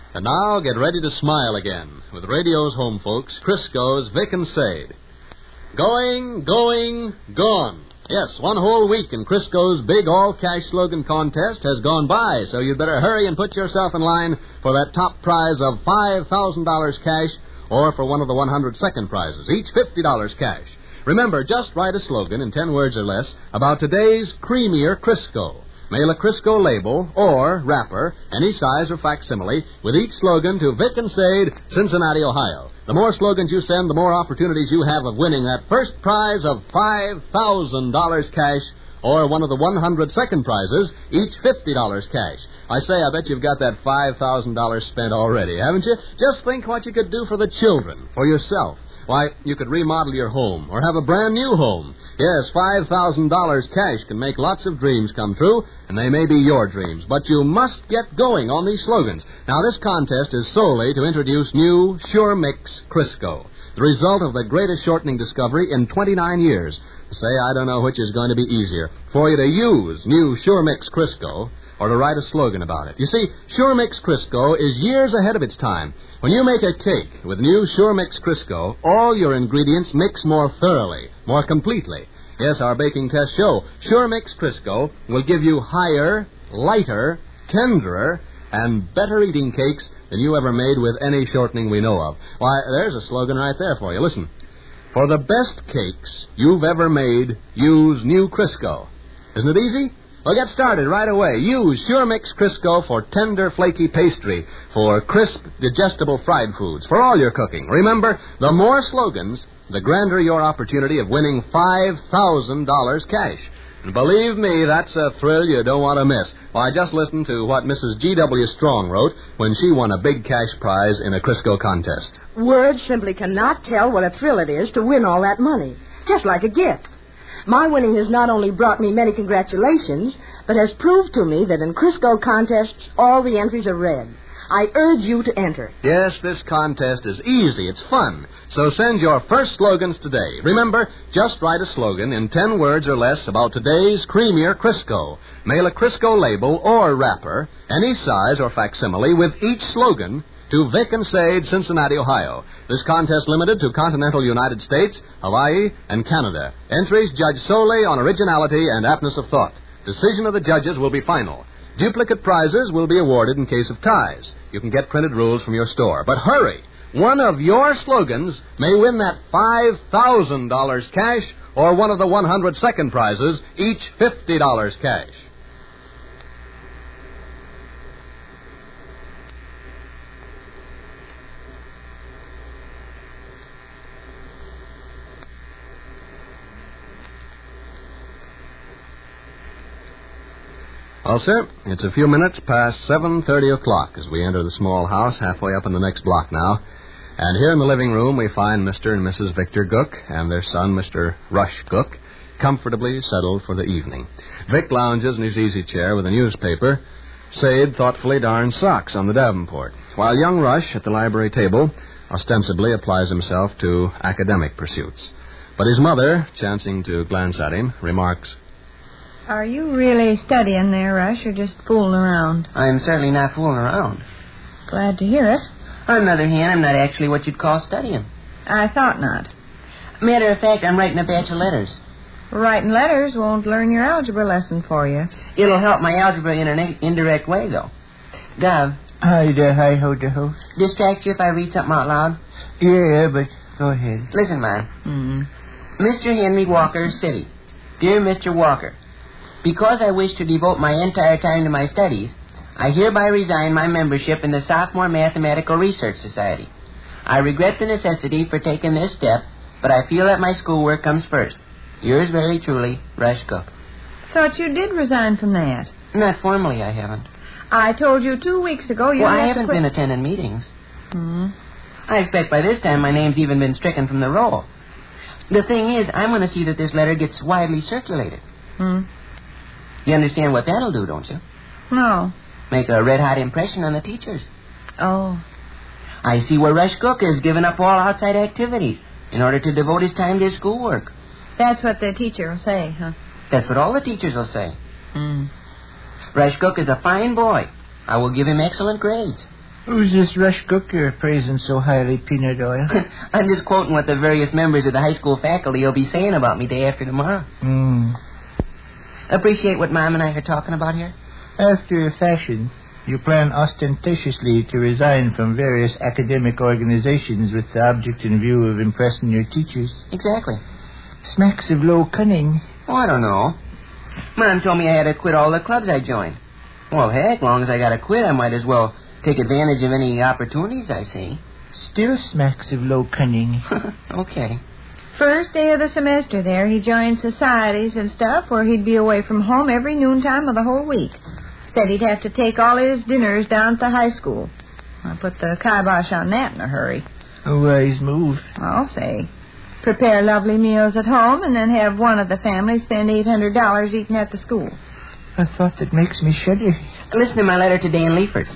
And now get ready to smile again with radio's home folks, Crisco's Vic and Sade. Going, gone. Yes, one whole week in Crisco's big all-cash slogan contest has gone by, so you'd better hurry and put yourself in line for that top prize of $5,000 cash or for one of the 100 second prizes, each $50 cash. Remember, just write a slogan in 10 words or less about today's creamier Crisco. Mail a Crisco label or wrapper, any size or facsimile, with each slogan to Vic and Sade, Cincinnati, Ohio. The more slogans you send, the more opportunities you have of winning that first prize of $5,000 cash or one of the 100 second prizes, each $50 cash. I say, I bet you've got that $5,000 spent already, haven't you? Just think what you could do for the children, for yourself. Why, you could remodel your home or have a brand new home. Yes, $5,000 cash can make lots of dreams come true, and they may be your dreams. But you must get going on these slogans. Now, this contest is solely to introduce new Sure Mix Crisco, the result of the greatest shortening discovery in 29 years. Say, I don't know which is going to be easier, for you to use new Sure Mix Crisco or to write a slogan about it. You see, Sure Mix Crisco is years ahead of its time. When you make a cake with new Sure Mix Crisco, all your ingredients mix more thoroughly, more completely. Yes, our baking tests show Sure Mix Crisco will give you higher, lighter, tenderer, and better eating cakes than you ever made with any shortening we know of. Why, there's a slogan right there for you. Listen. For the best cakes you've ever made, use new Crisco. Isn't it easy? Well, get started right away. Use Sure Mix Crisco for tender, flaky pastry, for crisp, digestible fried foods, for all your cooking. Remember, the more slogans, the grander your opportunity of winning $5,000 cash. And believe me, that's a thrill you don't want to miss. Why, just listen to what Mrs. G.W. Strong wrote when she won a big cash prize in a Crisco contest. Words simply cannot tell what a thrill it is to win all that money, just like a gift. My winning has not only brought me many congratulations, but has proved to me that in Crisco contests, all the entries are red. I urge you to enter. Yes, this contest is easy. It's fun. So send your first slogans today. Remember, just write a slogan in 10 words or less about today's creamier Crisco. Mail a Crisco label or wrapper, any size or facsimile, with each slogan to Vic and Sade, Cincinnati, Ohio. This contest limited to continental United States, Hawaii, and Canada. Entries judged solely on originality and aptness of thought. Decision of the judges will be final. Duplicate prizes will be awarded in case of ties. You can get printed rules from your store. But hurry! One of your slogans may win that $5,000 cash or one of the 100 second prizes, each $50 cash. Well, sir, it's a few minutes past 7:30 o'clock as we enter the small house halfway up in the next block now. And here in the living room we find Mr. and Mrs. Victor Gook and their son, Mr. Rush Gook, comfortably settled for the evening. Vic lounges in his easy chair with a newspaper. Sade thoughtfully darns socks on the Davenport, while young Rush at the library table ostensibly applies himself to academic pursuits. But his mother, chancing to glance at him, remarks, "Are you really studying there, Rush, or just fooling around?" I'm certainly not fooling around. Glad to hear it. On the other hand, I'm not actually what you'd call studying. I thought not. Matter of fact, I'm writing a batch of letters. Writing letters won't learn your algebra lesson for you. It'll help my algebra in an indirect way, though. Gov. Hi there, hi-ho, ho. Distract you if I read something out loud? Yeah, but go ahead. Listen, man. Mm-hmm. Mr. Henry Walker, City. Dear Mr. Walker, because I wish to devote my entire time to my studies, I hereby resign my membership in the Sophomore Mathematical Research Society. I regret the necessity for taking this step, but I feel that my schoolwork comes first. Yours very truly, Rush Cook. Thought you did resign from that. Not formally, I haven't. I told you 2 weeks ago you I had haven't to quit. been attending meetings. Hmm. I expect by this time my name's even been stricken from the roll. The thing is, I'm going to see that this letter gets widely circulated. Hmm. You understand what that'll do, don't you? No. Make a red-hot impression on the teachers. Oh. I see where Rush Cook has given up all outside activities in order to devote his time to his schoolwork. That's what the teacher will say, huh? That's what all the teachers will say. Hmm. Rush Cook is a fine boy. I will give him excellent grades. Who's this Rush Cook you're praising so highly, Peanut Oil? I'm just quoting what the various members of the high school faculty will be saying about me day after tomorrow. Appreciate what Mom and I are talking about here? After a fashion, you plan ostentatiously to resign from various academic organizations with the object in view of impressing your teachers. Exactly. Smacks of low cunning. Oh, I don't know. Mom told me I had to quit all the clubs I joined. Well, heck, long as I got to quit, I might as well take advantage of any opportunities I see. Still smacks of low cunning. Okay. First day of the semester there, he joined societies and stuff where he'd be away from home every noontime of the whole week. Said he'd have to take all his dinners down at the high school. I put the kibosh on that in a hurry. A wise move. I'll say. Prepare lovely meals at home and then have one of the family spend $800 eating at the school. A thought that makes me shudder. Listen to my letter to Dan Leifertz.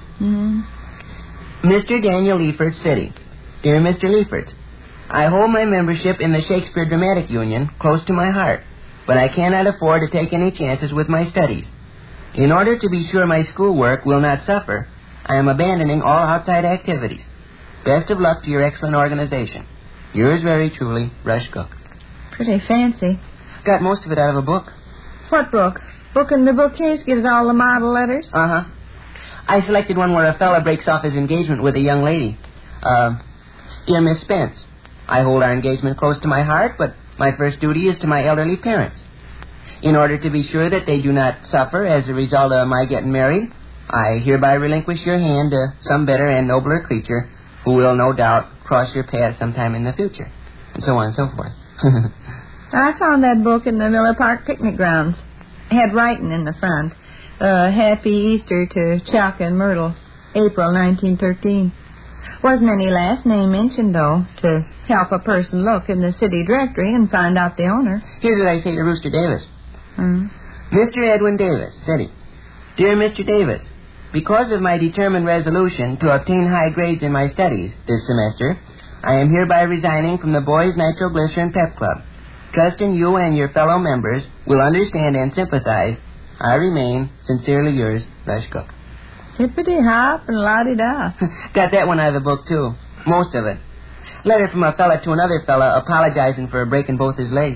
Mr. Daniel Leifertz, City. Dear Mr. Leifertz, I hold my membership in the Shakespeare Dramatic Union close to my heart, but I cannot afford to take any chances with my studies. In order to be sure my schoolwork will not suffer, I am abandoning all outside activities. Best of luck to your excellent organization. Yours very truly, Rush Cook. Pretty fancy. Got most of it out of a book. What book? Book in the bookcase gives all the model letters? Uh-huh. I selected one where a fella breaks off his engagement with a young lady. Dear Miss Spence, I hold our engagement close to my heart, but my first duty is to my elderly parents. In order to be sure that they do not suffer as a result of my getting married, I hereby relinquish your hand to some better and nobler creature who will, no doubt, cross your path sometime in the future. And so on and so forth. I found that book in the Miller Park picnic grounds. It had writing in the front. Happy Easter to Chuck and Myrtle, April 1913. Wasn't any last name mentioned, though, to help a person look in the city directory and find out the owner. Here's what I say to Rooster Davis. Mr. Edwin Davis, City. Dear Mr. Davis, because of my determined resolution to obtain high grades in my studies this semester, I am hereby resigning from the Boys Nitroglycerin Pep Club. Trusting you and your fellow members will understand and sympathize, I remain sincerely yours, Rush Cook. Hippity-hop and la-di-da. Got that one out of the book, too. Most of it. Letter from a fella to another fella apologizing for breaking both his legs.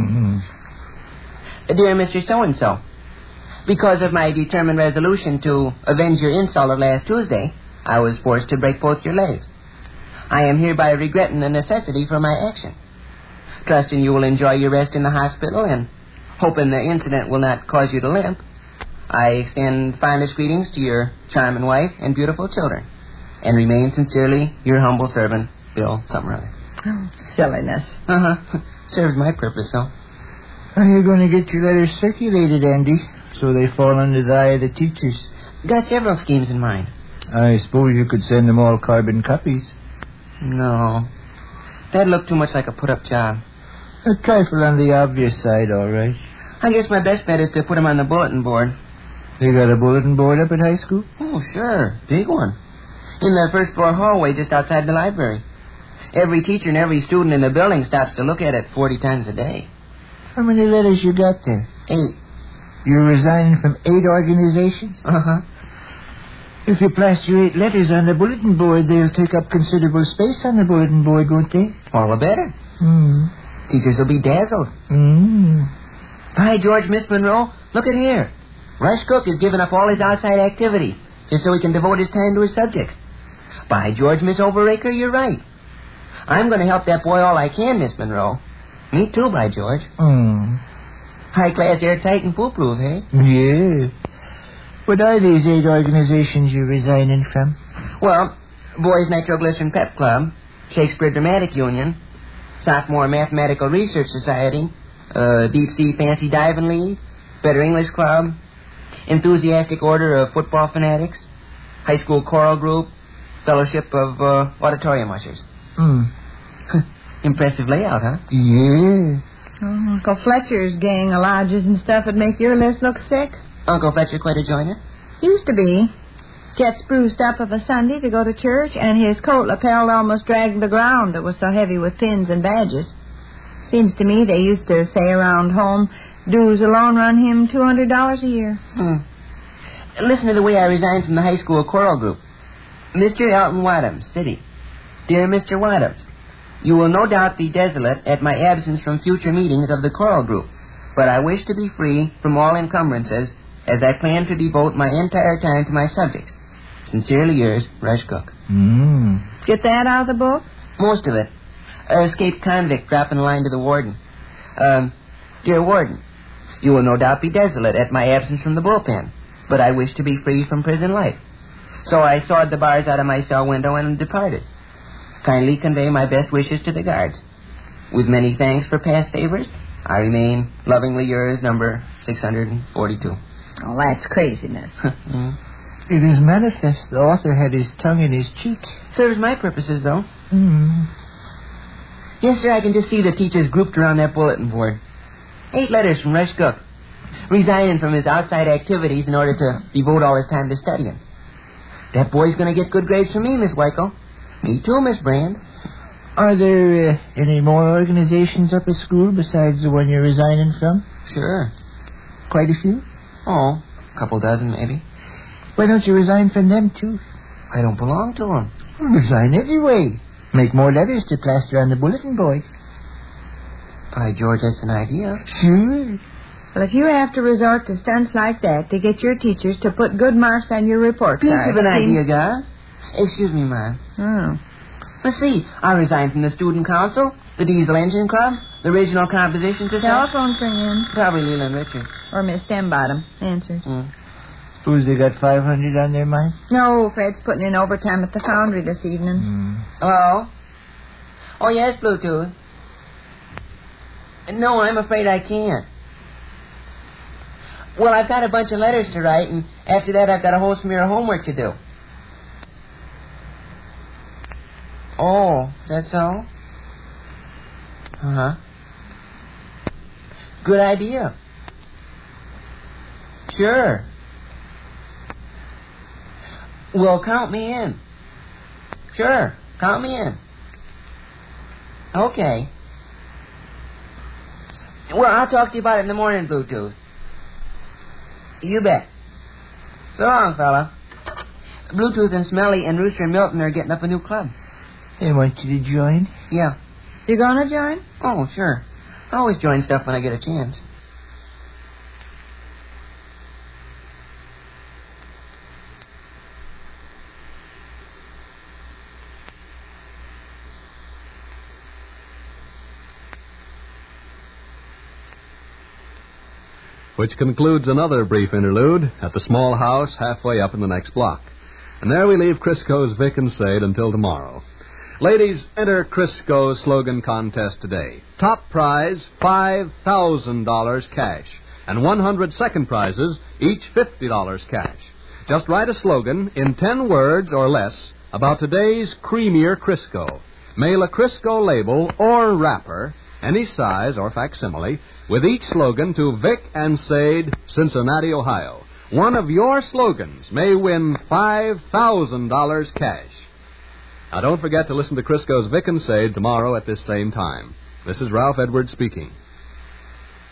Dear Mr. So-and-so, because of my determined resolution to avenge your insult of last Tuesday, I was forced to break both your legs. I am hereby regretting the necessity for my action. Trusting you will enjoy your rest in the hospital and hoping the incident will not cause you to limp, I extend finest greetings to your charming wife and beautiful children, and remain sincerely your humble servant, Bill something or other. Oh, silliness. Serves my purpose, though. Are you going to get your letters circulated, Andy, so they fall under the eye of the teachers? Got several schemes in mind. I suppose you could send them all carbon copies. No. That'd look too much like a put-up job. A trifle on the obvious side, all right. I guess my best bet is to put them on the bulletin board. They got a bulletin board up at high school? Oh, sure. Big one. In the first floor hallway just outside the library. Every teacher and every student in the building stops to look at it 40 times a day. How many letters you got there? 8. You're resigning from 8 organizations? If you plaster 8 letters on the bulletin board, they'll take up considerable space on the bulletin board, won't they? All the better. Teachers will be dazzled. By George, Miss Monroe, look at here. Rush Cook is giving up all his outside activities just so he can devote his time to his subjects. By George, Miss Overraker, you're right. I'm going to help that boy all I can, Miss Monroe. Me too, by George. High-class, airtight, and foolproof, eh? Yeah. What are these 8 organizations you're resigning from? Well, Boys Nitroglycerin Pep Club, Shakespeare Dramatic Union, Sophomore Mathematical Research Society, Deep Sea Fancy Diving League, Better English Club, Enthusiastic Order of Football Fanatics, High School Choral Group, Fellowship of Auditorium Ushers. Impressive layout, huh? Yeah. Uncle Fletcher's gang of lodges and stuff would make your list look sick. Uncle Fletcher quite a joiner? Used to be. Get spruced up of a Sunday to go to church, and his coat lapel almost dragged the ground. It was so heavy with pins and badges. Seems to me they used to say around home, dues alone run him $200 a year. Listen to the way I resigned from the high school choral group. Mr. Elton Wadhams, City. Dear Mr. Wadhams, you will no doubt be desolate at my absence from future meetings of the choral group, but I wish to be free from all encumbrances as I plan to devote my entire time to my subjects. Sincerely yours, Rush Cook. Get that out of the book? Most of it. Escaped convict dropping a line to the warden. Dear Warden, you will no doubt be desolate at my absence from the bullpen, but I wish to be free from prison life. So I sawed the bars out of my cell window and departed. Kindly convey my best wishes to the guards. With many thanks for past favors, I remain lovingly yours, number 642. Oh, that's craziness. It is manifest the author had his tongue in his cheek. Serves my purposes, though. Yes, sir, I can just see the teachers grouped around that bulletin board. 8 letters from Rush Cook, resigning from his outside activities in order to devote all his time to studying. That boy's going to get good grades from me, Miss Wyko. Me too, Miss Brand. Are there any more organizations up at school besides the one you're resigning from? Sure. Quite a few? Oh, a couple dozen, maybe. Why don't you resign from them, too? I don't belong to them. Well, resign anyway. Make more letters to plaster on the bulletin board. By George, that's an idea. Sure. Well, if you have to resort to stunts like that to get your teachers to put good marks on your report Think card... of an idea, God. Excuse me, Mom. Oh. Let's see. I resigned from the Student Council, the Diesel Engine Club, the Original Composition Society. Telephone ring in. Probably Leland Richards. Or Miss Stembottom. Answers. Suppose they got 500 on their mind? No, Fred's putting in overtime at the foundry this evening. Hello? Oh, yes, Bluetooth. No, I'm afraid I can't. Well, I've got a bunch of letters to write, and after that I've got a whole smear of homework to do. Oh, is that so? Uh-huh. Good idea. Sure. Well, count me in. Sure, count me in. Okay. Well, I'll talk to you about it in the morning, Bluetooth. You bet. So long, fella. Bluetooth and Smelly and Rooster and Milton are getting up a new club. They want you to join? Yeah. You gonna join? Oh, sure. I always join stuff when I get a chance. Which concludes another brief interlude at the small house halfway up in the next block. And there we leave Crisco's Vic and Sade until tomorrow. Ladies, enter Crisco's slogan contest today. Top prize, $5,000 cash. And 100 second prizes, each $50 cash. Just write a slogan in 10 words or less about today's creamier Crisco. Mail a Crisco label or wrapper, any size or facsimile, with each slogan to Vic and Sade, Cincinnati, Ohio. One of your slogans may win $5,000 cash. Now, don't forget to listen to Crisco's Vic and Sade tomorrow at this same time. This is Ralph Edwards speaking.